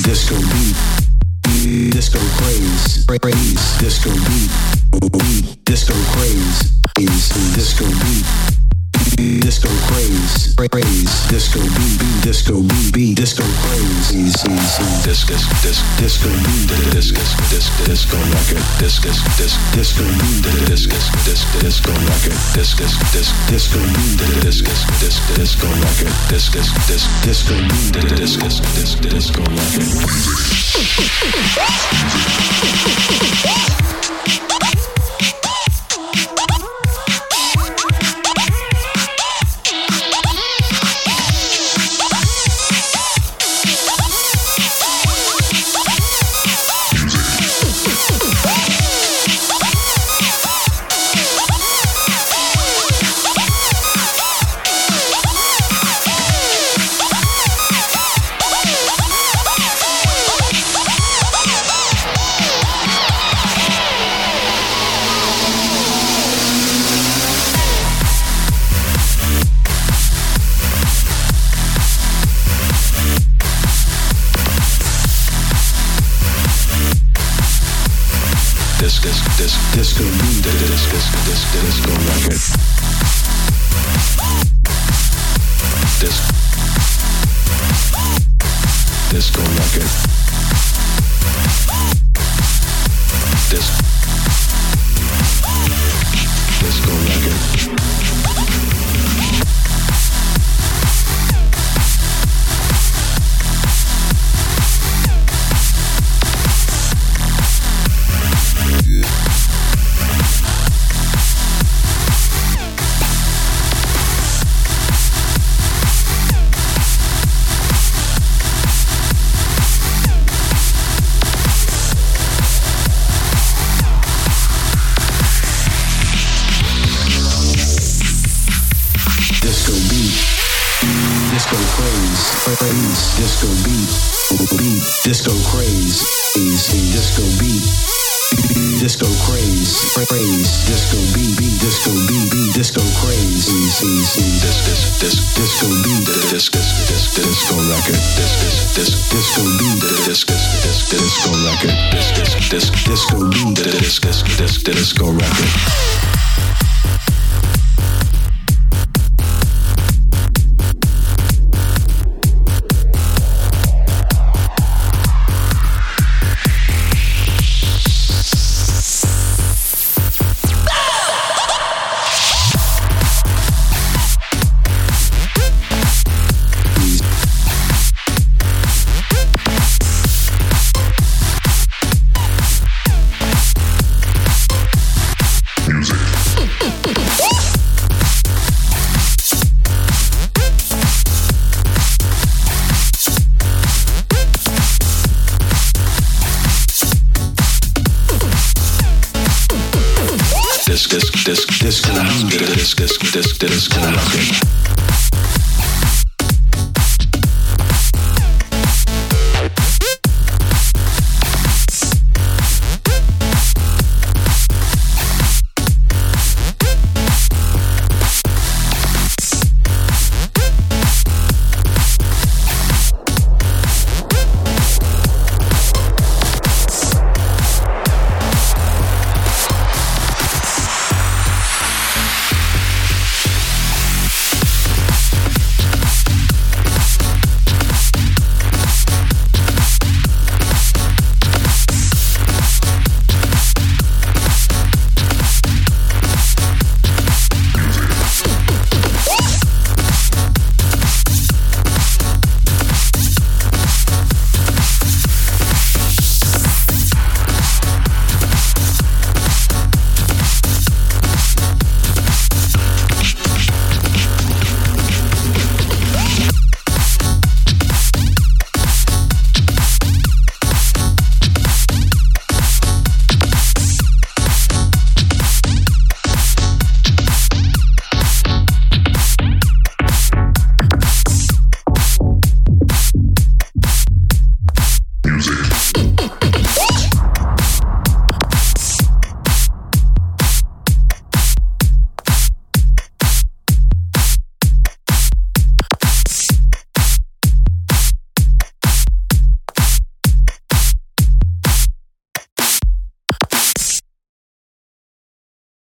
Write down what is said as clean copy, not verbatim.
disco beat, disco craze, disco beat, disco craze, disco beat, disco craze, disco beat, disco beat, disco craze, discus, disco beat, disco record, discus, disco beat, disco record, discus, disco beat, disco record, discus, disco beat, disco record. Disco beat, disco record. Disco record. Disco record. Disco beat, disco craze, disco beat, disco craze, disco beat, disco beat, disco craze, disco beat, disco record, disco beat, disco record, disco beat, disco record. Disco record.